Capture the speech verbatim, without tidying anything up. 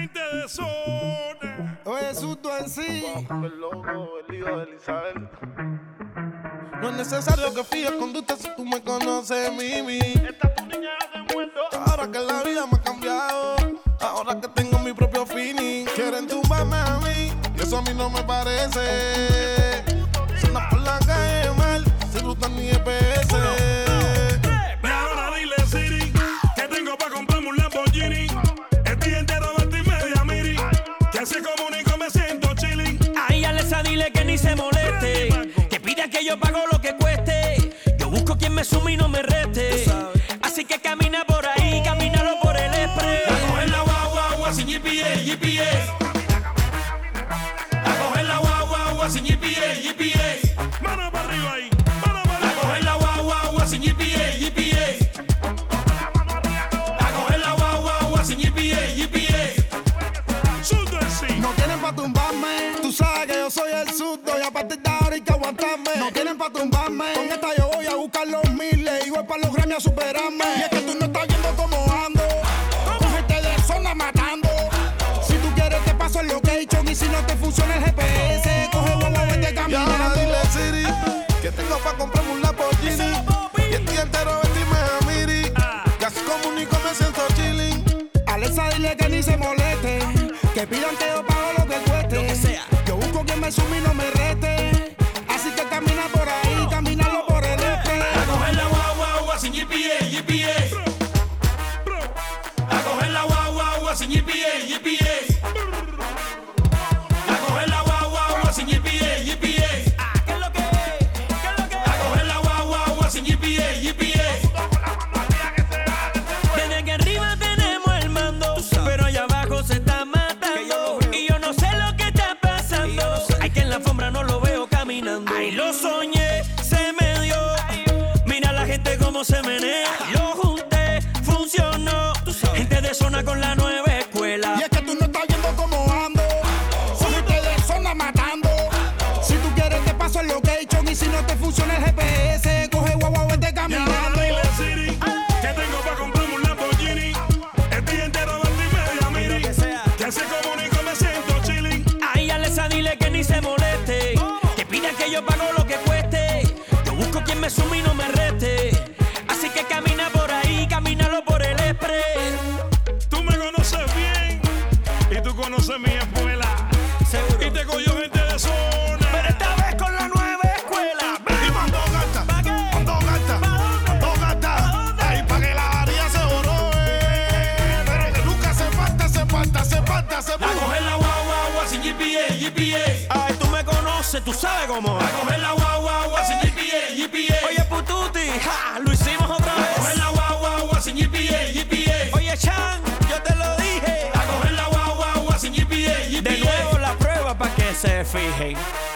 gente de zona. Oye, Susto en sí. El loco, el hijo de Elizabeth. No es necesario que fíes conducta si tú me conoces, Mimi. Esta tu niña de muerto. Ahora que la vida me ha cambiado, ahora que tengo mi propio feeling, quieren tumbarme a mí, y eso a mí no me parece. Si andas por la calle mal, sin ruta ni G P S. Y ahora dile Siri que tengo pa' comprarme un Lamborghini. El día entero verte y media miri. Que se comunico me siento chilling. Ahí Alexa dile que ni se moleste, que pida que yo pago lo que cueste. Yo busco quien me sume y no me reste. Así que camina por ahí, camínalo por el express. A coger la guagua, guagua sin G P S, G P S. A coger la guagua, guagua sin G P S, G P S. Mano para arriba ahí, mano para A arriba. coger la guagua, guagua sin G P S, G P S. A coger la guagua, guagua sin G P S, G P S. Susto en sí. No tienen pa' tumbarme, tú sabes que yo soy el Susto y a partir de ahora hay que aguantarme. No tienen pa' tumbarme, con esta yo voy a buscar los miles y voy pa' los Grammy a superarme. Y es que tú no estás viendo cómo ando, con gente de zona matando. Si tú quieres te paso el location y si no te funciona el G P S, coge guagua, vete caminando. Y ahora dile Siri que tengo pa' comprarme un Lamborghini y el día entero vestirme a Miri. Ya se comunico, me siento chilling. Alexa dile que ni se moleste, que pidan que yo pago lo que cueste. Lo que sea. Yo busco quien me sume y no me reste. Así que camina por ahí, camínalo por el A express. coger la guagua, guagua sin G P S, G P S. A coger la guagua, guagua sin G P S, G P S. A coger la guagua, guagua sin G P S, G P S. Ah, ¿qué es lo que es? ¿Qué es lo que es? A coger la guagua, guagua sin G P S, G P S. Desde que arriba tenemos el mando, pero allá abajo se está matando. Y yo no sé lo que está pasando. Ay, que en la alfombra no lo veo caminando. Ay, lo soñé, se me dio. Mira la gente cómo se menea. Lo junté, funcionó. Gente de zona con la nueva escuela. Y es que tú no estás viendo cómo ando, con gente de zona matando. Si tú quieres te paso el location y si no te funciona el G P S, coge guagua, vete Y caminando. ahora dile Siri que tengo pa' comprarme un Lamborghini. El día entero verte y media miri. Lo que sea. Que se comunico me siento chilling. Ahí Alexa dile que ni se moleste, que pida que yo pago lo que cueste. Yo busco quien me sume y no me reste. Así que camina por ahí, camínalo por el express. Tú me conoces bien y tú conoces mi escuela. Y te cogió gente de zona. Pero esta vez con la nueva escuela. Y mando gata, ¿Pa' qué? mando gata, ¿Pa' dónde? mando gata. Ahí pa' que la haría se borró, eh. Pero que nunca se falta, se falta, se falta, se A falta. coger la guagua, guagua sin G P S, G P S. Ay, tú me conoces, tú sabes cómo A es. coger la guagua, guagua sin G P S, G P S. Oye, Pututi, ja, lo hicimos otra A coger vez. la guagua, guagua sin G P S, G P S. Oye, Chan, yo te lo dije. A coger la guagua, guagua sin G P S, G P S. De nuevo la prueba pa' que se fijen.